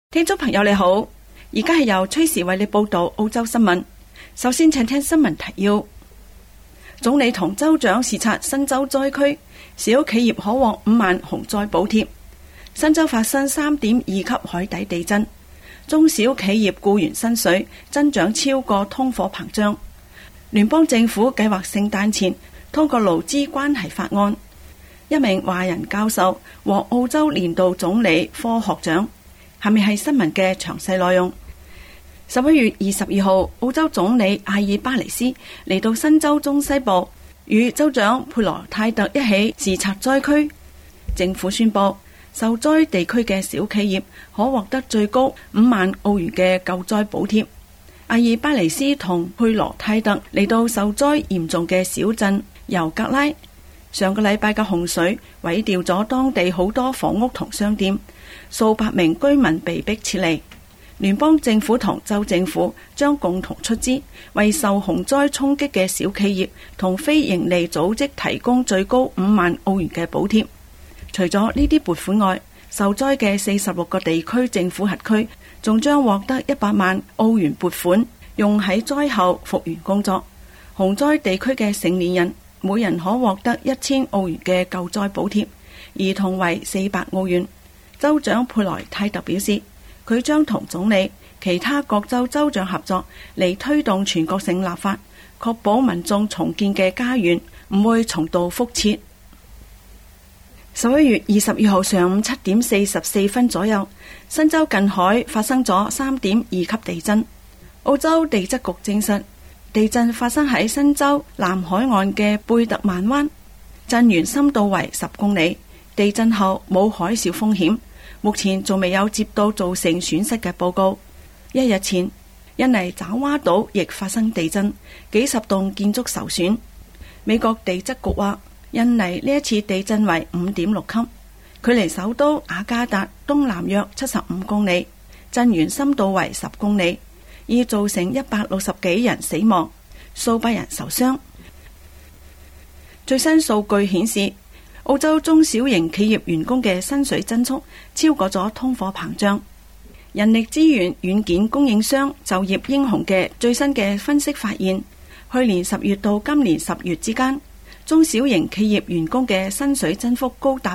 聽眾朋友你好，而家係由崔時為你報道澳洲新聞。首先請聽新聞提要：總理同州長視察新州災區，小企業可獲5萬洪災補貼。新州發生3.2級海底地震，中小企業僱員薪水增長超過通貨膨脹。聯邦政府計劃聖誕前通過勞資關係法案。一名華人教授獲澳洲年度總理科學獎。下面係新聞嘅詳細內容。11月22號，澳洲總理阿爾巴尼斯嚟到新州中西部，與州長佩羅泰特一起視察災區。政府宣布，受災地區嘅小企業可獲得最高5萬澳元嘅救災補貼。阿爾巴尼斯同佩羅泰特嚟到受災嚴重嘅小鎮尤格拉。上個禮拜嘅洪水毀掉咗當地好多房屋同商店，數百名居民被迫撤離。聯邦政府同州政府將共同出資，為受洪災衝擊嘅小企業同非營利組織提供最高5萬澳元嘅補貼。除咗呢啲撥款外，受災嘅46個地區政府轄區仲將獲得100萬澳元撥款，用喺災後復原工作。洪災地區嘅成年人每人可獲得1000澳元嘅救災補貼，兒童為400澳元。州長佩萊泰特表示，佢將同總理、其他各州州長合作嚟推動全國性立法，確保民眾重建嘅家園唔會重蹈覆轍。11月22號上午7點44分左右，新州近海發生咗3.2級地震。澳洲地質局證實，地震發生喺新州南海岸嘅貝特曼灣，震源深度為10公里。地震後冇海嘯風險，目前仲未有接到造成損失嘅報告。一日前，印尼爪哇島亦發生地震，幾十棟建築受損。美國地質局話，印尼呢一次地震為5.6級，距離首都雅加達東南約75公里，震源深度為10公里，已造成160幾人死亡，數百人受傷。最新數據顯示，澳洲中小型企業員工嘅薪水增速超過咗通貨膨脹。人力資源軟件供應商就業英雄嘅最新嘅分析發現，去年10月到今年10月之間，中小型企業員工嘅薪水增幅高達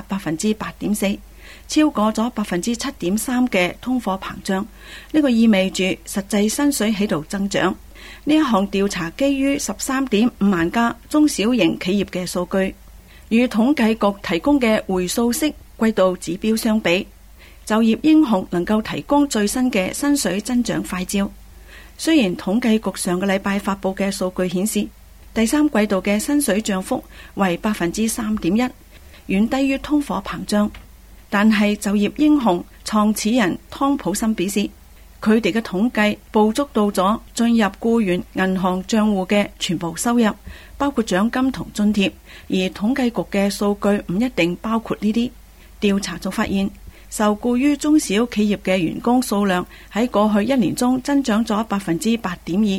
8.4%， 超過咗 7.3% 嘅通貨膨脹。呢個意味住實際薪水喺度增長。呢一項調查基於13.5萬家中小型企業嘅數據，與統計局提供嘅回溯式季度指標相比，就業英雄能夠提供最新嘅薪水增長快照。雖然統計局上個禮拜發佈嘅數據顯示，第三季度嘅薪水漲幅為 3.1%， 遠低於通貨膨脹，但係就業英雄創始人湯普森表示，佢哋嘅統計捕捉到咗進入僱員銀行賬戶嘅全部收入，包括獎金同津貼，而統計局嘅數據唔一定包括呢啲。調查仲發現，受僱於中小企業嘅員工數量喺過去1年中增長咗 8.2%。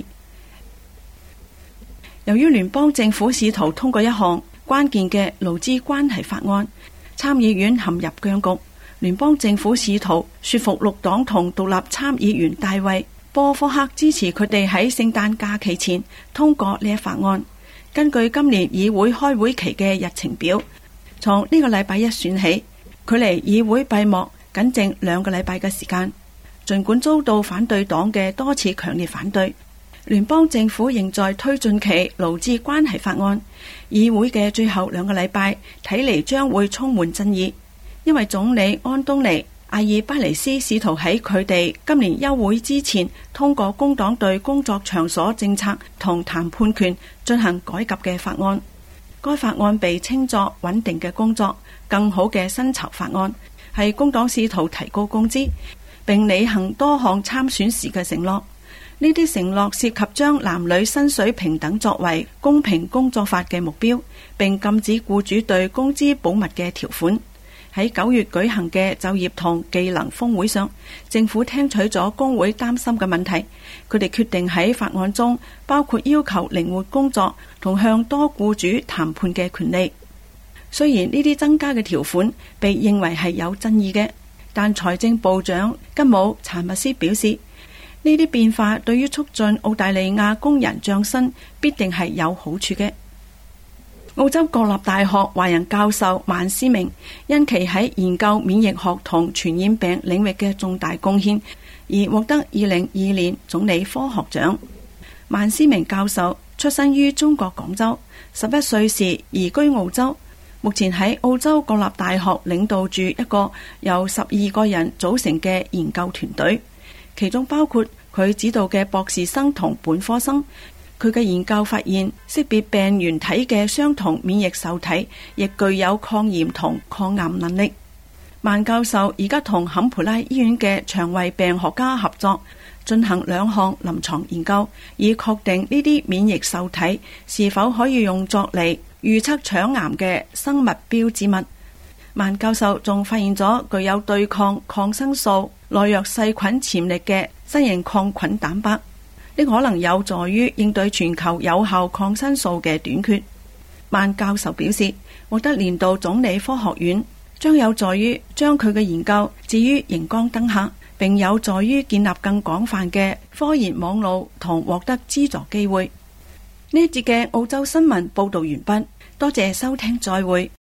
由於聯邦政府試圖通過一項關鍵嘅勞資關係法案，參議院陷入僵局。聯邦政府試圖說服綠黨同獨立參議員大衛波科克支持佢哋喺聖誕假期前通過呢一法案。根據今年議會開會期嘅日程表，從呢個禮拜一選起，距離議會閉幕僅剩2個禮拜嘅時間。儘管遭到反對黨嘅多次強烈反對，聯邦政府仍在推進其勞資關係法案。議會嘅最後2個禮拜睇嚟將會充滿爭議，因為總理安東尼·阿爾巴尼斯試圖喺佢哋今年休會之前通過工黨對工作場所政策同談判權進行改革嘅法案。該法案被稱作穩定嘅工作、更好嘅薪酬法案，係工黨試圖提高工資並履行多項參選時嘅承諾。呢啲承諾涉及將男女薪水平等作為公平工作法嘅目標，並禁止僱主對工資保密嘅條款。喺9月舉行嘅就業同技能峰會上，政府聽取咗工會擔心嘅問題，佢哋決定喺法案中包括要求靈活工作同向多僱主談判嘅權利。雖然呢啲增加嘅條款被認為係有爭議嘅， 但財政部長吉姆查密斯表示，呢啲變化對於促進澳大利亞工人漲薪必定係有好處嘅。澳洲國立大學華人教授萬思明因其喺研究免疫學同傳染病領域嘅重大貢獻而獲得2022年總理科學獎。萬思明教授出生於中國廣州，11歲時移居澳洲，目前喺澳洲國立大學領導住一個由12個人組成嘅研究團隊，其中包括佢指導嘅博士生同本科生。佢嘅研究發現，識別病原體嘅相同免疫受體亦具有抗炎同抗癌能力。萬教授而家同坎培拉醫院嘅腸胃病學家合作，進行2項臨床研究，以確定呢啲免疫受體是否可以用作嚟預測腸癌嘅生物標誌物。萬教授仲發現咗具有對抗抗生素、耐藥細菌潛力嘅新型抗菌蛋白，呢可能有助於應對全球有效抗生素嘅短缺。萬教授表示，獲得年度總理科學院將有助於將佢嘅研究置於熒光燈下，並有助於建立更廣泛嘅科研網路同獲得資助機會。呢一節嘅澳洲新聞報道完畢，多謝收聽，再會。